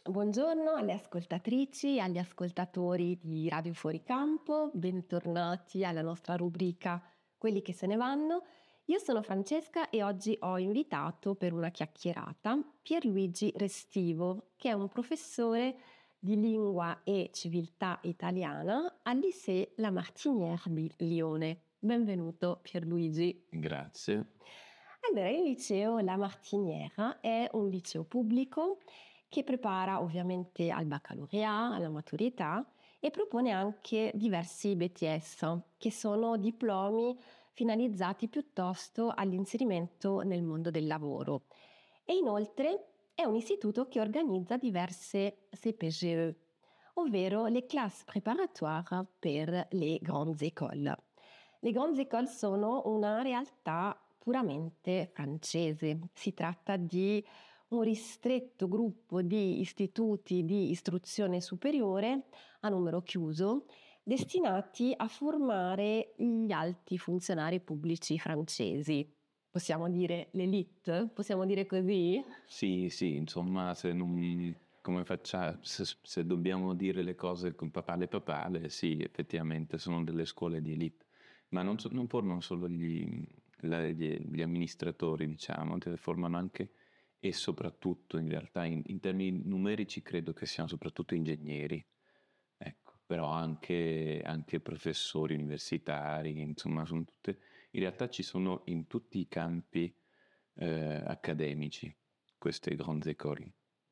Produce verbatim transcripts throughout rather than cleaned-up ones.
Buongiorno alle ascoltatrici e agli ascoltatori di Radio Fuoricampo, bentornati alla nostra rubrica Quelli che se ne vanno. Io sono Francesca e oggi ho invitato per una chiacchierata Pierluigi Restivo, che è un professore di lingua e civiltà italiana al Lycée La Martinière di Lione. Benvenuto Pierluigi. Grazie. Allora, il liceo La Martinière è un liceo pubblico che prepara ovviamente al baccalaureato, alla maturità e propone anche diversi B T S, che sono diplomi finalizzati piuttosto all'inserimento nel mondo del lavoro. E inoltre è un istituto che organizza diverse C P G E, ovvero le classes préparatoires per le grandes écoles. Le grandes écoles sono una realtà puramente francese. Si tratta di un ristretto gruppo di istituti di istruzione superiore a numero chiuso destinati a formare gli alti funzionari pubblici francesi. Possiamo dire l'élite? Possiamo dire così? Sì, sì, insomma, se non, come facciamo, se, se dobbiamo dire le cose con papale papale, sì, effettivamente sono delle scuole di elite, ma non, so- non formano solo gli, la- gli- gli amministratori, diciamo, te le formano anche e soprattutto, in realtà, in, in termini numerici credo che siano soprattutto ingegneri, ecco, però anche, anche professori universitari, insomma, sono tutte, in realtà ci sono in tutti i campi eh, accademici, queste grandi écoles.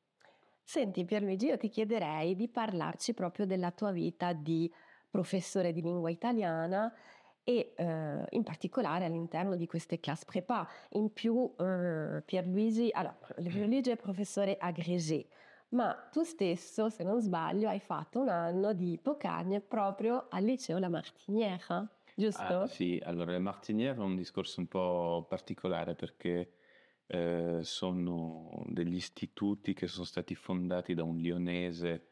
Senti Pierluigi, io ti chiederei di parlarci proprio della tua vita di professore di lingua italiana e eh, in particolare all'interno di queste classe prépa. In più eh, Pierluigi, allora, Pierluigi è professore agrégé, ma tu stesso, se non sbaglio, hai fatto un anno di Hippocagne proprio al liceo La Martinière, giusto? Ah, sì, allora le Martiniere è un discorso un po' particolare perché eh, sono degli istituti che sono stati fondati da un lionese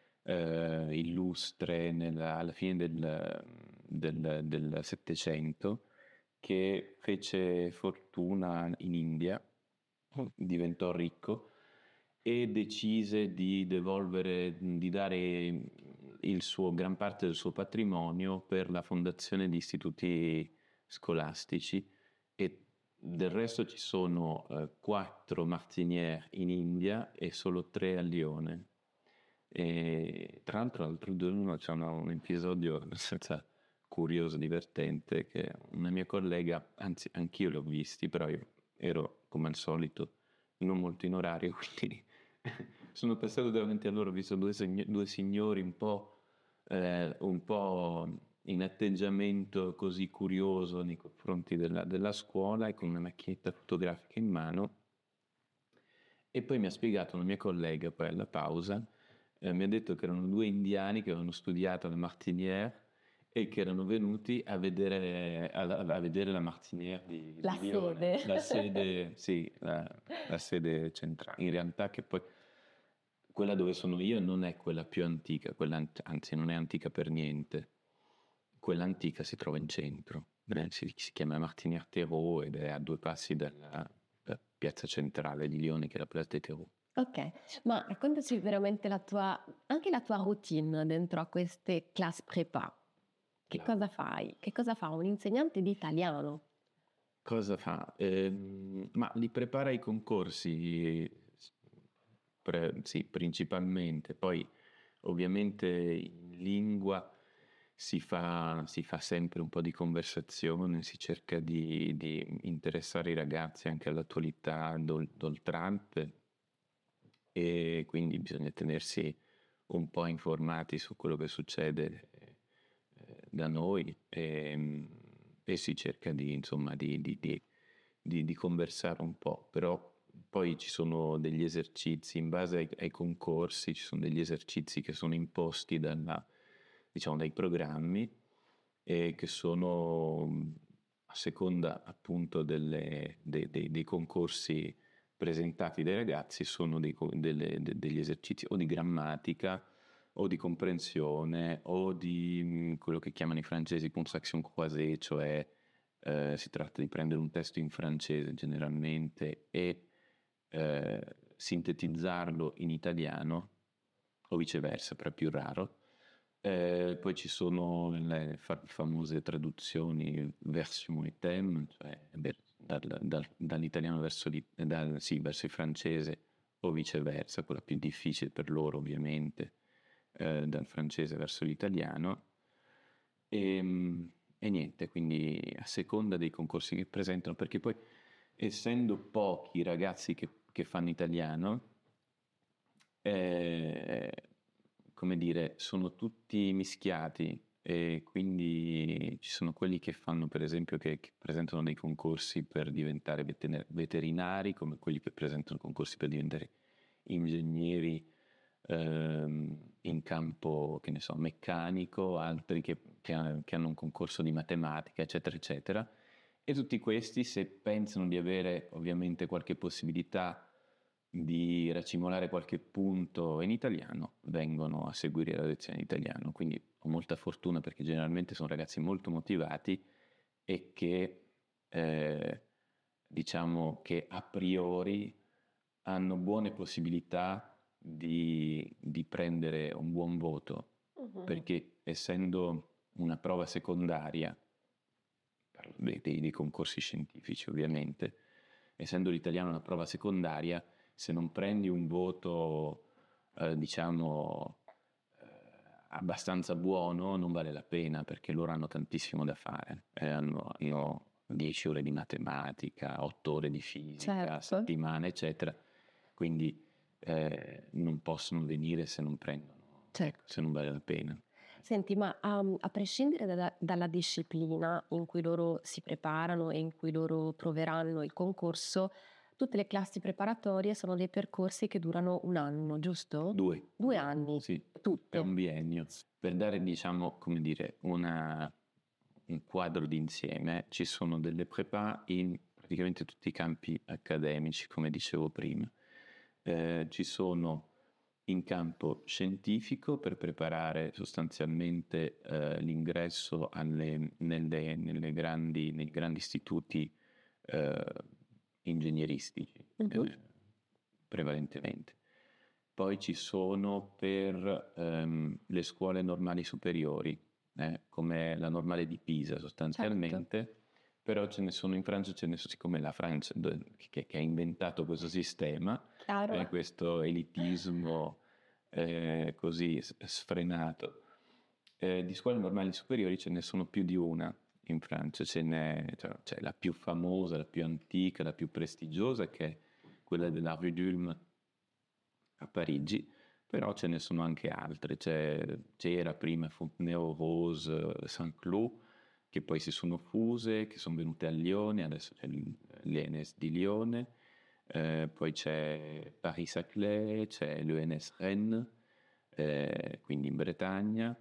eh, illustre nella- alla fine del, del, del Settecento che fece fortuna in India, diventò ricco e decise di devolvere, di dare il suo, gran parte del suo patrimonio per la fondazione di istituti scolastici e del resto ci sono eh, quattro Martiniere in India e solo tre a Lione. E tra l'altro l'altro giorno c'è una- un episodio abbastanza curioso, divertente, che una mia collega, anzi anch'io l'ho visti, però io ero come al solito non molto in orario, quindi sono passato davanti a loro, ho visto due, segn- due signori un po', eh, un po' in atteggiamento così curioso nei confronti della, della scuola e con una macchinetta fotografica in mano. E poi mi ha spiegato una mia collega, poi alla pausa, eh, mi ha detto che erano due indiani che avevano studiato alla Martinière e che erano venuti a vedere, a, a vedere la Martinière di, La di Lione. sede. La sede, sì, la, la sede centrale. In realtà che poi quella dove sono io non è quella più antica, quella, ant- anzi non è antica per niente. Quella antica si trova in centro, eh, si, si chiama Martinière-Terreau ed è a due passi dalla eh, piazza centrale di Lione che è la Place des Terreaux. Ok, ma raccontaci veramente la tua, anche la tua routine dentro a queste class prépa. Che La- cosa fai? Che cosa fa un insegnante di italiano? Cosa fa? Ehm, ma li prepara ai concorsi, pre- sì, principalmente. Poi ovviamente in lingua si fa, si fa sempre un po' di conversazione, si cerca di, di interessare i ragazzi anche all'attualità d'ol- d'oltrante e quindi bisogna tenersi un po' informati su quello che succede eh, da noi e, e si cerca di, insomma, di, di, di, di, di conversare un po', però poi ci sono degli esercizi in base ai, ai concorsi, ci sono degli esercizi che sono imposti dalla, diciamo, dai programmi e che sono a seconda appunto delle, dei, dei, dei concorsi presentati dai ragazzi sono dei, delle, de, degli esercizi o di grammatica o di comprensione o di mh, quello che chiamano i francesi construction croisée, cioè eh, si tratta di prendere un testo in francese generalmente e eh, sintetizzarlo in italiano o viceversa, però è più raro. Eh, poi ci sono le fa- famose traduzioni version et thème, cioè ver- dal- dal- dall'italiano verso, l'i- dal- sì, verso il francese o viceversa, quella più difficile per loro ovviamente, eh, dal francese verso l'italiano. E, mm, e niente, quindi a seconda dei concorsi che presentano, perché poi essendo pochi i ragazzi che, che fanno italiano, eh, come dire, sono tutti mischiati e quindi ci sono quelli che fanno, per esempio, che, che presentano dei concorsi per diventare veter- veterinari, come quelli che presentano concorsi per diventare ingegneri ehm, in campo, che ne so, meccanico, altri che, che ha- che hanno un concorso di matematica, eccetera, eccetera. E tutti questi, se pensano di avere ovviamente qualche possibilità di racimolare qualche punto in italiano, vengono a seguire la lezione in italiano. Quindi ho molta fortuna perché generalmente sono ragazzi molto motivati e che eh, diciamo che a priori hanno buone possibilità di, di prendere un buon voto, Mhm. perché essendo una prova secondaria, parlo dei, dei, dei concorsi scientifici ovviamente, essendo l'italiano una prova secondaria, se non prendi un voto, eh, diciamo, eh, abbastanza buono, non vale la pena perché loro hanno tantissimo da fare. Eh, hanno, hanno dieci ore di matematica, otto ore di fisica, a Certo. settimana, eccetera. Quindi eh, non possono venire se non prendono, ecco, Certo. se non vale la pena. Senti, ma um, a prescindere dalla, dalla disciplina in cui loro si preparano e in cui loro proveranno il concorso, tutte le classi preparatorie sono dei percorsi che durano un anno, giusto? Due, Due anni, sì, è un tutte. biennio. Per dare, diciamo, come dire, una, un quadro d'insieme, ci sono delle prepà in praticamente tutti i campi accademici, come dicevo prima. Eh, ci sono in campo scientifico per preparare sostanzialmente eh, l'ingresso alle, nelle, nelle grandi, nei grandi istituti eh, ingegneristici, Mhm. eh, prevalentemente. Poi ci sono per ehm, le scuole normali superiori, eh, come la normale di Pisa Certo, sostanzialmente, però ce ne sono in Francia, ce ne sono, siccome la Francia che, che ha inventato questo sistema, chiaro. eh, questo elitismo eh, così sfrenato, eh, di scuole normali superiori ce ne sono più di una in Francia, ce n'è, cioè, c'è la più famosa, la più antica, la più prestigiosa che è quella della Rue d'Ulm a Parigi, però ce ne sono anche altre. C'è, c'era prima Fontenay-aux-Roses, Saint-Cloud, che poi si sono fuse, che sono venute a Lione, adesso c'è l'E N S di Lione, eh, poi c'è Paris-Saclay, c'è l'E N S Rennes, eh, quindi in Bretagna,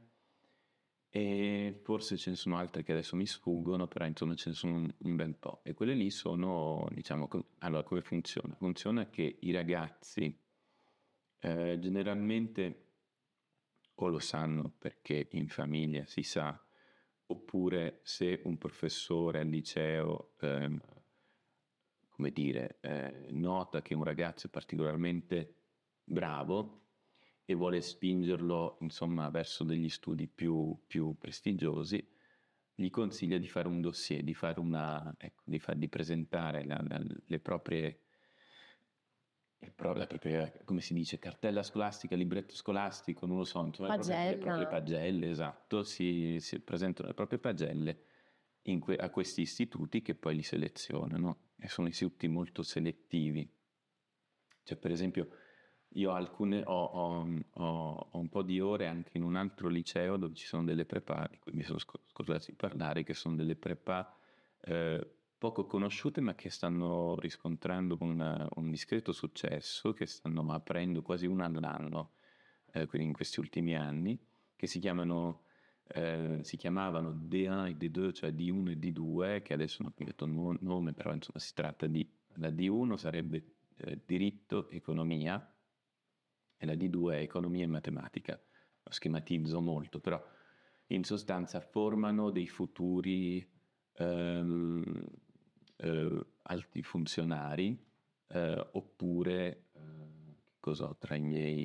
e forse ce ne sono altre che adesso mi sfuggono, però insomma ce ne sono un, un bel po'. E quelle lì sono, diciamo, co- allora come funziona? Funziona che i ragazzi eh, generalmente o lo sanno perché in famiglia si sa, oppure se un professore al liceo, ehm, come dire, eh, nota che un ragazzo è particolarmente bravo e vuole spingerlo, insomma, verso degli studi più, più prestigiosi, gli consiglia di fare un dossier, di fare una, ecco, di, far, di presentare la, la, le proprie il pro- la propria, come si dice, cartella scolastica, libretto scolastico, non lo so, insomma, le proprie, le proprie Pagella. pagelle, esatto, si, si presentano le proprie pagelle in que- a questi istituti che poi li selezionano e sono istituti molto selettivi. Cioè, per esempio, io ho, alcune, ho, ho- ho- ho un po' di ore anche in un altro liceo dove ci sono delle prepà, di cui mi sono sc- scordato di parlare, che sono delle prepà eh, poco conosciute ma che stanno riscontrando una- un discreto successo, che stanno aprendo quasi una all'anno, eh, quindi in questi ultimi anni, che si chiamano, eh, si chiamavano D uno e D due, cioè D uno e D due, che adesso hanno cambiato nuovo nome, però insomma si tratta di, la D uno sarebbe eh, diritto, economia, e la D due è economia e matematica. Lo schematizzo molto, però in sostanza formano dei futuri ehm, eh, alti funzionari, eh, oppure, eh, che cosa ho tra i miei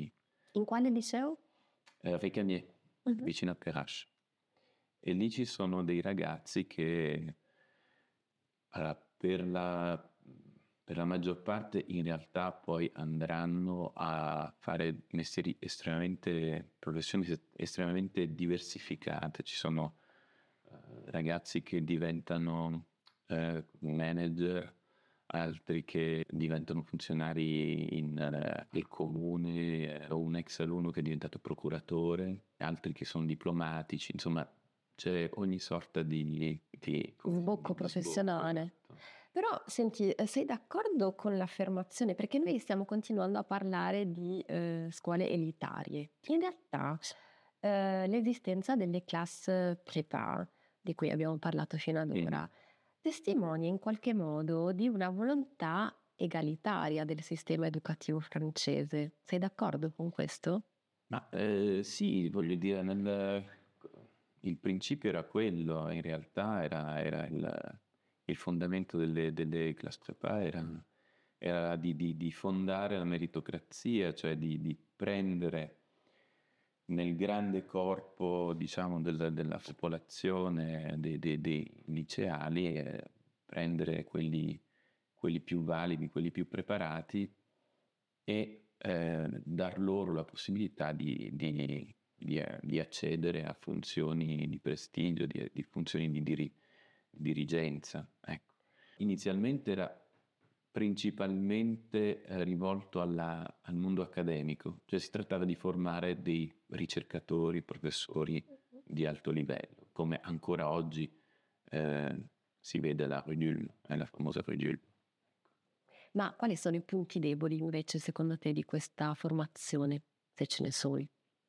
In quale liceo? eh, Récamier, Mhm. vicino a Perrache. E lì ci sono dei ragazzi che allora, per la, per la maggior parte in realtà poi andranno a fare mestieri estremamente, professioni estremamente diversificate. Ci sono eh, ragazzi che diventano eh, manager, altri che diventano funzionari in eh, il comune, eh, o un ex alunno che è diventato procuratore, altri che sono diplomatici, insomma c'è ogni sorta di, di, come- Sbocco di- di sbocco, professionale. esatto. Però, senti, eh, sei d'accordo con l'affermazione? Perché noi stiamo continuando a parlare di eh, scuole elitarie. In realtà, eh, l'esistenza delle class prépa, di cui abbiamo parlato fino ad Mm. ora, testimonia in qualche modo di una volontà egalitaria del sistema educativo francese. Sei d'accordo con questo? Ma eh, sì, voglio dire, nel- il principio era quello, in realtà era, era il, il fondamento delle, delle classe prépa era, era di, di- di fondare la meritocrazia, cioè di, di prendere nel grande corpo, diciamo, del- della popolazione dei, dei- dei liceali, e prendere quelli, quelli più validi, quelli più preparati e eh, dar loro la possibilità di, di- di, eh, di accedere a funzioni di prestigio, di, di funzioni di diri- dirigenza. Ecco. Inizialmente era principalmente eh, rivolto alla- al mondo accademico, cioè si trattava di formare dei ricercatori, professori di alto livello, come ancora oggi eh, si vede la Redul, eh, la famosa Redul. Ma quali sono i punti deboli invece, secondo te, di questa formazione, se ce ne sono?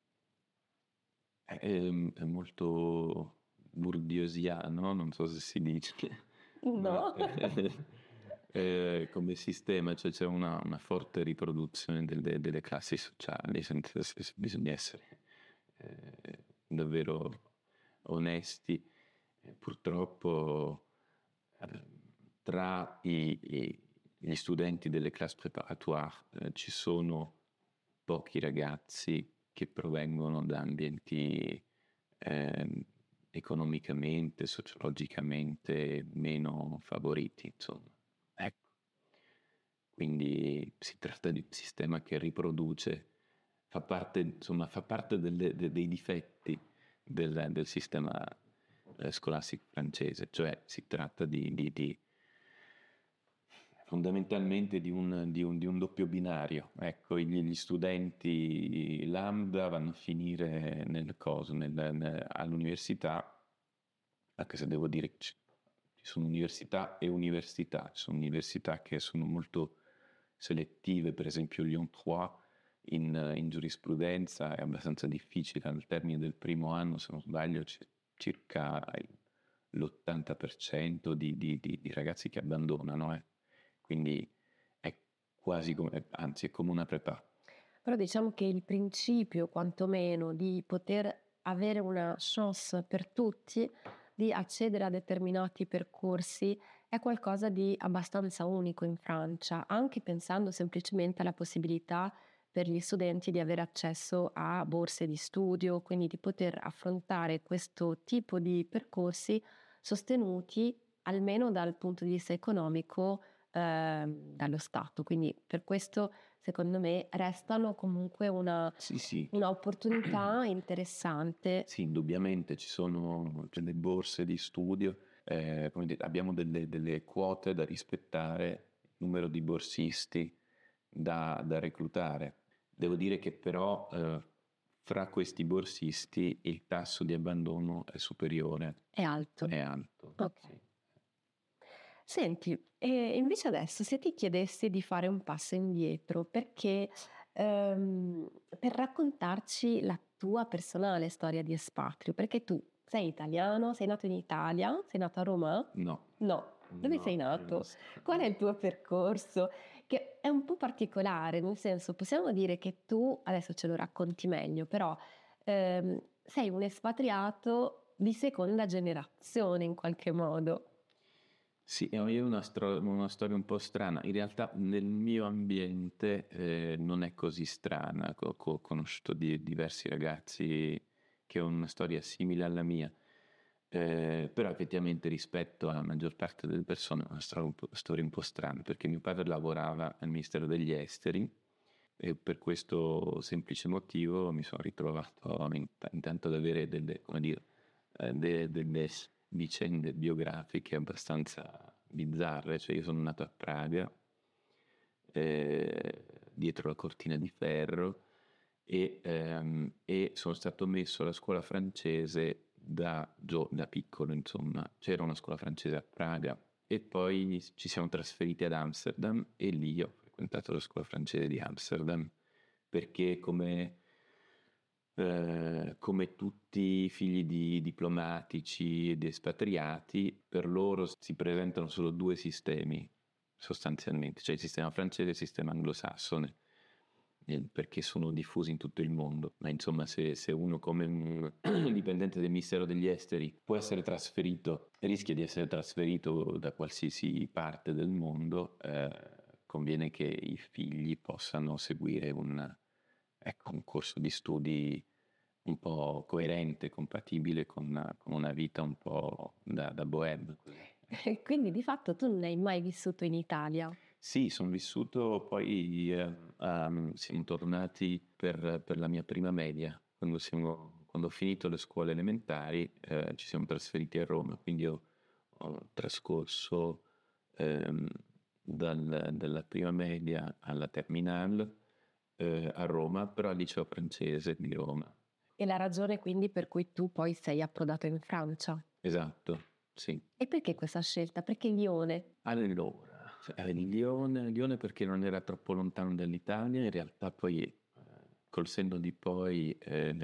È, è molto burdiosiano, non so se si dice, ma No. eh, eh, come sistema, cioè c'è una, una forte riproduzione delle, delle classi sociali, senza, se- se- bisogna essere eh, davvero onesti. Eh, Purtroppo eh, tra i- i- gli studenti delle classi préparatoires eh, ci sono pochi ragazzi che provengono da ambienti ehm, economicamente, sociologicamente meno favoriti, insomma. Ecco. Quindi si tratta di un sistema che riproduce, fa parte, insomma, fa parte delle- de- dei difetti del, del sistema eh, scolastico francese, cioè si tratta di, di- di- fondamentalmente di un, di un- di un doppio binario. Ecco, gli, gli studenti lambda vanno a finire nel coso, nel- nel- all'università, anche se devo dire che ci ci sono università e università, ci sono università che sono molto selettive, per esempio Lyon tre in, in giurisprudenza è abbastanza difficile, al termine del primo anno, se non sbaglio, c'è circa il- l'ottanta per cento di, di- di- di ragazzi che abbandonano, eh. Quindi è quasi come, anzi è come una prepa. Però diciamo che il principio, quantomeno, di poter avere una chance per tutti di accedere a determinati percorsi è qualcosa di abbastanza unico in Francia, anche pensando semplicemente alla possibilità per gli studenti di avere accesso a borse di studio, quindi di poter affrontare questo tipo di percorsi sostenuti almeno dal punto di vista economico ehm, dallo Stato. Quindi per questo secondo me restano comunque una, Sì, sì. una opportunità interessante. Sì, indubbiamente ci sono delle borse di studio, eh, come dire, abbiamo delle, delle quote da rispettare, il numero di borsisti da, da reclutare. Devo dire che però eh, fra questi borsisti il tasso di abbandono è superiore, È alto. è alto. Ok. Sì. Senti, e invece adesso se ti chiedessi di fare un passo indietro, perché ehm, per raccontarci la tua personale storia di espatrio, perché tu sei italiano, sei nato in Italia, sei nato a Roma? No, No. Dove sei no, non nato? so. Qual è il tuo percorso? Che è un po' particolare, nel senso, possiamo dire che tu, adesso ce lo racconti meglio, però ehm, sei un espatriato di seconda generazione in qualche modo. Sì, e io ho una, stro- una storia un po' strana. In realtà nel mio ambiente eh, non è così strana. Co- co- Ho conosciuto di- diversi ragazzi che hanno una storia simile alla mia. Eh, però effettivamente rispetto alla maggior parte delle persone è una storia un po', storia un po' strana, perché mio padre lavorava al Ministero degli Esteri e per questo semplice motivo mi sono ritrovato in- intanto ad avere delle, come dire, eh, de- delle vicende biografiche abbastanza bizzarre. Cioè io sono nato a Praga, eh, dietro la cortina di ferro, e, ehm, e sono stato messo alla scuola francese da, gio- da piccolo, insomma. C'era una scuola francese a Praga e poi ci siamo trasferiti ad Amsterdam e lì ho frequentato la scuola francese di Amsterdam perché come, eh, come tutti i figli di diplomatici ed espatriati, per loro si presentano solo due sistemi sostanzialmente, cioè il sistema francese e il sistema anglosassone, eh, perché sono diffusi in tutto il mondo. Ma insomma, se, se uno come un dipendente del Ministero degli Esteri può essere trasferito, rischia di essere trasferito da qualsiasi parte del mondo, eh, conviene che i figli possano seguire un, ecco, un corso di studi un po' coerente, compatibile con, con una vita un po' da, da bohème. Così. Quindi di fatto tu non hai mai vissuto in Italia. Sì, sono vissuto poi, eh, ehm, siamo tornati per, per la mia prima media, quando, siamo- quando ho finito le scuole elementari, eh, ci siamo trasferiti a Roma, quindi ho, ho trascorso ehm, dal- dalla prima media alla terminale eh, a Roma, però al liceo francese di Roma. E la ragione quindi per cui tu poi sei approdato in Francia. Esatto, sì. E perché questa scelta? Perché Lione? Allora, eh, Lione, Lione perché non era troppo lontano dall'Italia, in realtà poi eh, col senno di poi eh,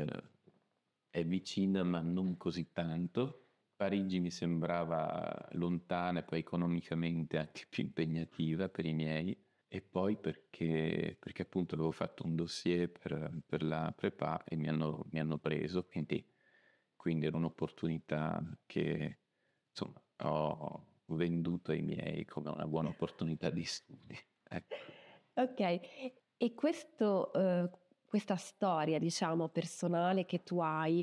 è vicina ma non così tanto. Parigi mi sembrava lontana e poi economicamente anche più impegnativa per i miei, e poi perché, perché appunto avevo fatto un dossier per, per la prepa e mi hanno, mi hanno preso, quindi, quindi era un'opportunità che insomma ho venduto ai miei come una buona opportunità di studi. Ecco. Ok, e questo, eh, questa storia, diciamo, personale che tu hai,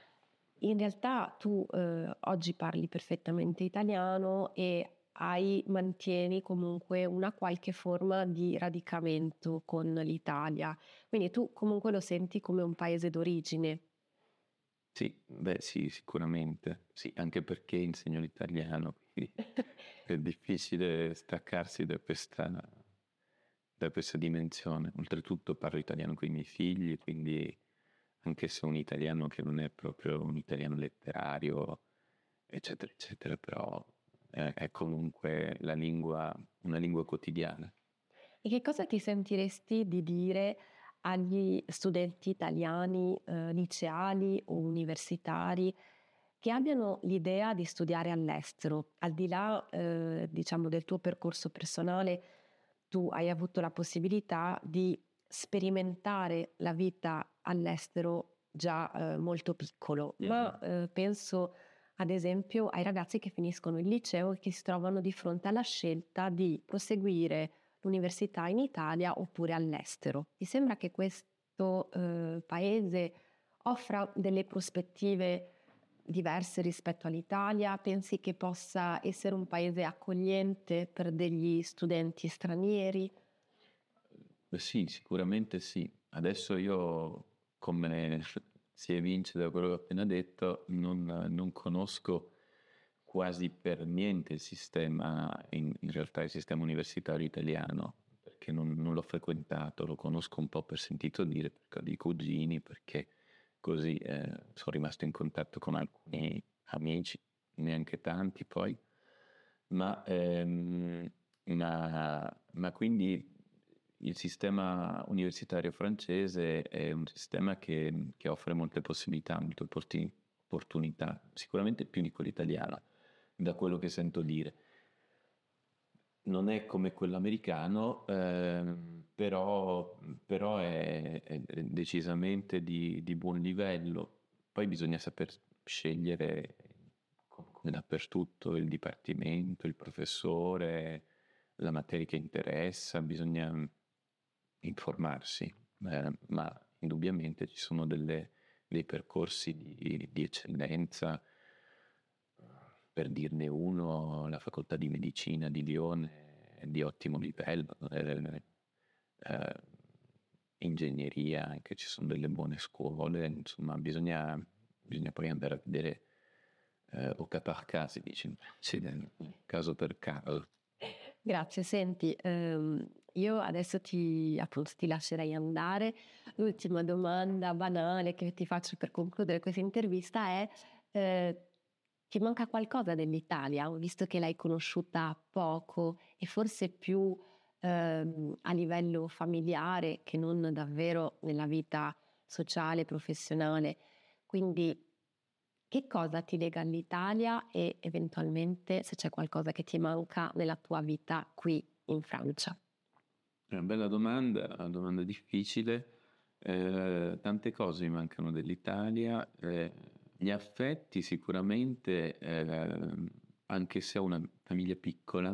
in realtà tu eh, oggi parli perfettamente italiano e hai, mantieni comunque una qualche forma di radicamento con l'Italia, quindi tu comunque lo senti come un paese d'origine. Sì, beh sì, sicuramente. Sì, anche perché insegno l'italiano, quindi è difficile staccarsi da questa, da questa dimensione. Oltretutto parlo italiano con i miei figli, quindi anche se un italiano che non è proprio un italiano letterario, eccetera, eccetera, però è, è comunque la lingua, una lingua quotidiana. E che cosa ti sentiresti di dire agli studenti italiani, eh, liceali o universitari che abbiano l'idea di studiare all'estero? Al di là, eh, diciamo, del tuo percorso personale, tu hai avuto la possibilità di sperimentare la vita all'estero già eh, molto piccolo, ma Mhm. eh, penso ad esempio ai ragazzi che finiscono il liceo e che si trovano di fronte alla scelta di proseguire l'università in Italia oppure all'estero. Ti sembra che questo eh, paese offra delle prospettive diverse rispetto all'Italia? Pensi che possa essere un paese accogliente per degli studenti stranieri? Eh, Sì, sicuramente sì. Adesso io, come si evince da quello che ho appena detto, non, non conosco quasi per niente il sistema, in, in realtà il sistema universitario italiano, perché non, non l'ho frequentato, lo conosco un po' per sentito dire, perché ho dei cugini, perché così eh, sono rimasto in contatto con alcuni amici, neanche tanti poi, ma, ehm, ma, ma quindi il sistema universitario francese è un sistema che, che offre molte possibilità, molte opportuni- opportunità, sicuramente più di quello italiano, da quello che sento dire. Non è come quello americano, ehm, però, però è, è decisamente di, di buon livello. Poi bisogna saper scegliere con, dappertutto, il dipartimento, il professore, la materia che interessa, bisogna informarsi, eh, ma indubbiamente ci sono delle, dei percorsi di, di eccellenza. Per dirne uno, la facoltà di medicina di Lione è di ottimo livello, eh, eh, ingegneria, anche ci sono delle buone scuole, insomma bisogna, bisogna poi andare a vedere eh, o par caso, si dice, sì, caso per caso. Grazie, senti, ehm, io adesso ti, appunto, ti lascerei andare. L'ultima domanda banale che ti faccio per concludere questa intervista è, eh, ti manca qualcosa dell'Italia, visto che l'hai conosciuta poco e forse più ehm, a livello familiare che non davvero nella vita sociale, professionale. Quindi che cosa ti lega all'Italia e eventualmente se c'è qualcosa che ti manca nella tua vita qui in Francia? È una bella domanda, una domanda difficile. Eh, tante cose mi mancano dell'Italia. Eh, gli affetti sicuramente, eh, anche se ho una famiglia piccola,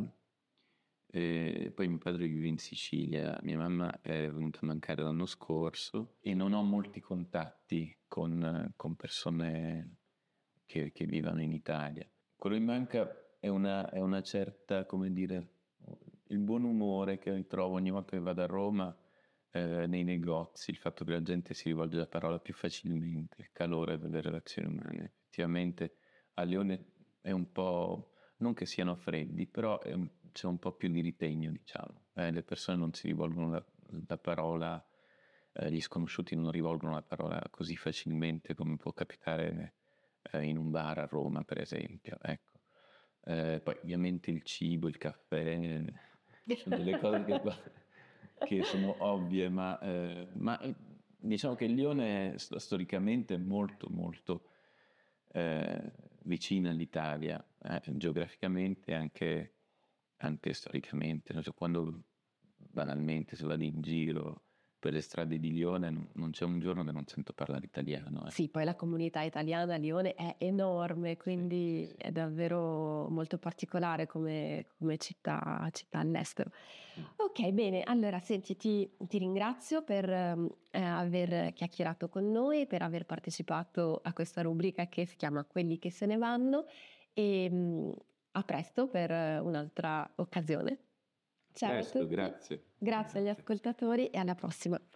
eh, poi mio padre vive in Sicilia, mia mamma è venuta a mancare l'anno scorso e non ho molti contatti con, con persone che, che vivono in Italia. Quello che mi manca è una, è una certa, come dire, il buon umore che trovo ogni volta che vado a Roma, eh, nei negozi, il fatto che la gente si rivolge alla parola più facilmente, il calore delle relazioni umane. Effettivamente a Lione è un po', non che siano freddi, però è un- c'è un po' più di ritegno, diciamo. Eh, le persone non si rivolgono la, la parola, eh, gli sconosciuti non rivolgono la parola così facilmente come può capitare eh, in un bar a Roma, per esempio. Ecco. Eh, poi ovviamente il cibo, il caffè, sono delle cose che, che sono ovvie, ma, eh, ma eh, diciamo che Lione è st- storicamente molto molto eh, vicina all'Italia, eh, geograficamente e anche, anche storicamente. Non so, quando banalmente se vado in giro per le strade di Lione non, non c'è un giorno che non sento parlare italiano. Eh. Sì, poi la comunità italiana a Lione è enorme, Sì, quindi sì, è davvero molto particolare come, come città, città all'estero. sì. Ok, bene, allora senti, ti, ti ringrazio per ehm, eh, aver chiacchierato con noi, per aver partecipato a questa rubrica che si chiama Quelli che se ne vanno e mm, a presto per eh, un'altra occasione. Ciao a Presto, tutti, grazie. grazie agli Grazie. ascoltatori e alla prossima.